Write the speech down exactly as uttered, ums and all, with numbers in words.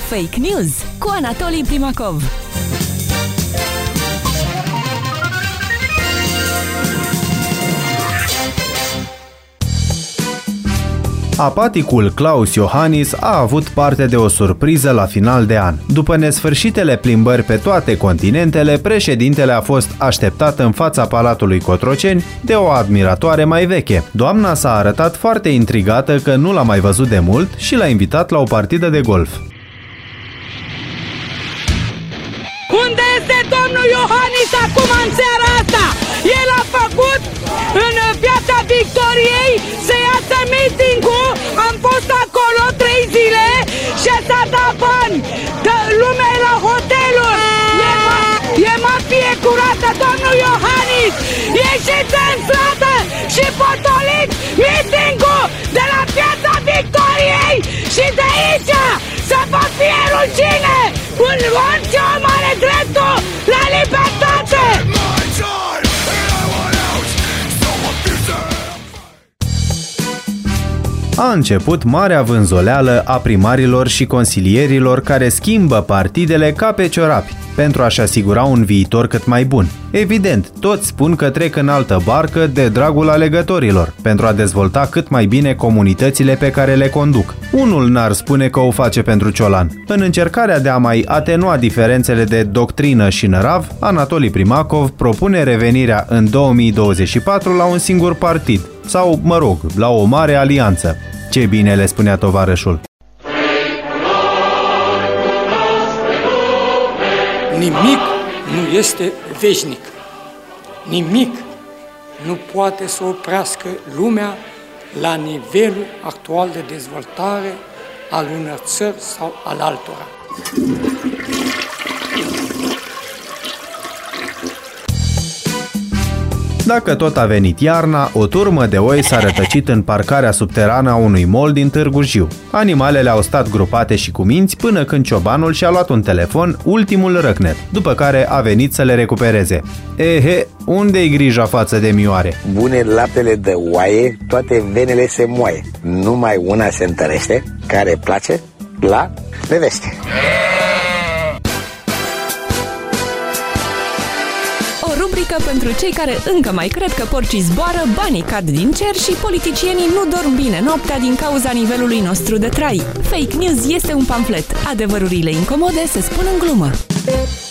Fake News cu Anatolii Primakov. Apaticul Klaus Iohannis a avut parte de o surpriză la final de an. După nesfârșitele plimbări pe toate continentele, președintele a fost așteptat în fața Palatului Cotroceni de o admiratoare mai veche. Doamna s-a arătat foarte intrigată că nu l-a mai văzut de mult și l-a invitat la o partidă de golf. Unde este domnul Iohannis acum în seara asta? El a făcut în Piața Victoriei să iasă meeting-ul, am fost acolo trei zile și s-a dat bani. Că lumea e la hoteluri, e, ma- e mafie curată, domnul Iohannis! Ieșiți în stradă și potoliți meeting-ul de la Piața Victoriei și de aici să vă fie rușine! Un orice om are dreptul la libertate! A început marea vânzoleală a primarilor și consilierilor care schimbă partidele ca pe ciorapi pentru a-și asigura un viitor cât mai bun. Evident, toți spun că trec în altă barcă de dragul alegătorilor, pentru a dezvolta cât mai bine comunitățile pe care le conduc. Unul n-ar spune că o face pentru ciolan. În încercarea de a mai atenua diferențele de doctrină și nărav, Anatolii Primakov propune revenirea în două mii douăzeci și patru la un singur partid, sau, mă rog, la o mare alianță. Ce bine le spunea tovarășul. Nimic nu este veșnic. Nimic nu poate să oprească lumea la nivelul actual de dezvoltare al unor țări sau al altora. Dacă tot a venit iarna, o turmă de oi s-a rătăcit în parcarea subterană a unui mall din Târgu Jiu. Animalele au stat grupate și cu minți până când ciobanul și-a luat un telefon, ultimul răcnet, după care a venit să le recupereze. Ehe, unde-i grija față de mioare? Bune laptele de oaie, toate venele se moaie. Numai una se întărește, care place la neveste. Rubrică pentru cei care încă mai cred că porcii zboară, banii cad din cer și politicienii nu dorm bine noaptea din cauza nivelului nostru de trai. Fake News este un pamflet. Adevărurile incomode se spun în glumă.